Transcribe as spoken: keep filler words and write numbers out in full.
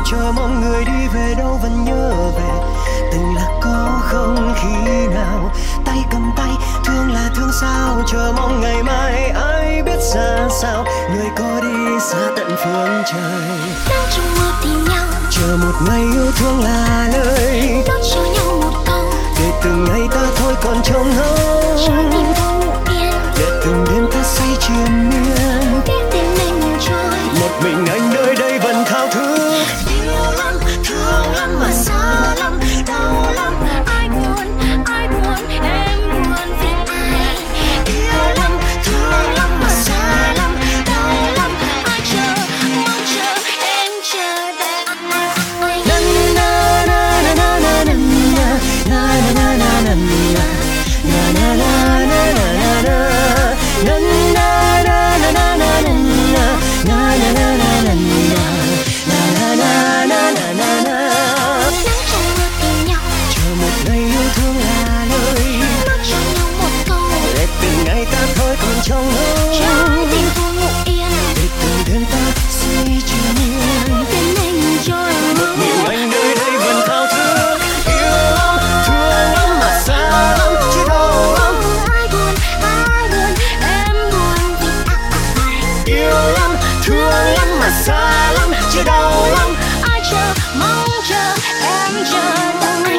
chờ mong người đi về đâu vẫn nhớ về. Tình là có không khi nào tay cầm tay, thương là thương sao, chờ mong ngày mai ai biết ra sao. Người có đi xa tận phương trời, đang trong mơ tìm nhau, chờ một ngày yêu thương là lời nói cho nhau một câu, để từng ngày ta thôi còn trông ngóng, trái tim tôi ngủ yên, để từng đêm ta say triền miên. biết tên mình trôi, Một mình anh nơi đây vẫn thao thức. yêu lắm, thương lắm mà xa lắm, đau lắm, ai buồn, ai buồn, em buồn vì ai. Yêu lắm, thương lắm mà xa lắm, đau lắm, ai chờ, mong chờ, em chờ đợi anh. Na na na na na na na na na na na na na na na na na na na. Na na na na na na na na na na na na na na na na na na na. Nắng trong mưa tìm nhau, Chờ một ngày yêu thương là lời nói cho nhau một câu, để từng ngày ta thôi còn trong trái ngóng, tim tôi ngủ yên, để từng đêm ta say triền miên. tên mình trôi. Nhưng anh nơi đây vẫn thao thức. Yêu lắm, thương lắm mà xa lắm chứ đau lắm. Ai buồn, ai buồn, em buồn vì ai. Yêu lắm, thương lắm mà xa lắm chứ đau lắm. Ai chờ, mong chờ, em chờ đợi.